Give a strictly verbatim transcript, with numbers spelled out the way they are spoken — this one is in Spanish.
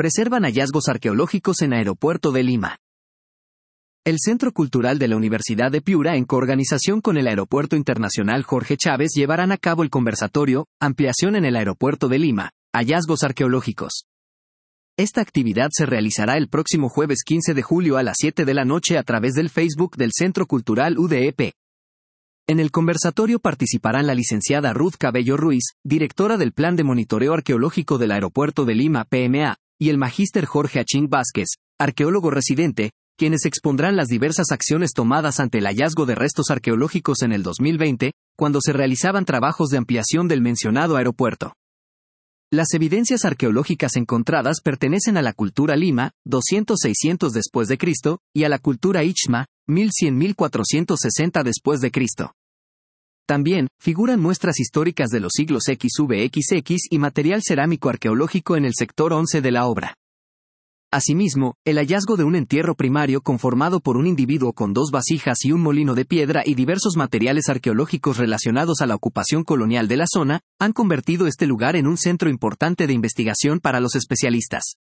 preservan hallazgos arqueológicos en Aeropuerto de Lima. El Centro Cultural de la Universidad de Piura, en coorganización con el Aeropuerto Internacional Jorge Chávez, llevarán a cabo el conversatorio Ampliación en el Aeropuerto de Lima, hallazgos arqueológicos. Esta actividad se realizará el próximo jueves quince de julio a las siete de la noche a través del Facebook del Centro Cultural U D E P. En el conversatorio participarán la licenciada Ruth Cabello Ruiz, directora del Plan de Monitoreo Arqueológico del Aeropuerto de Lima P M A, y el magíster Jorge Achín Vázquez, arqueólogo residente, quienes expondrán las diversas acciones tomadas ante el hallazgo de restos arqueológicos en el dos mil veinte, cuando se realizaban trabajos de ampliación del mencionado aeropuerto. Las evidencias arqueológicas encontradas pertenecen a la cultura Lima, doscientos seiscientos después de Cristo, y a la cultura Ixma, mil cien a mil cuatrocientos sesenta después de Cristo. También figuran muestras históricas de los siglos equis ve equis equis y material cerámico arqueológico en el sector once de la obra. Asimismo, el hallazgo de un entierro primario conformado por un individuo con dos vasijas y un molino de piedra y diversos materiales arqueológicos relacionados a la ocupación colonial de la zona, han convertido este lugar en un centro importante de investigación para los especialistas.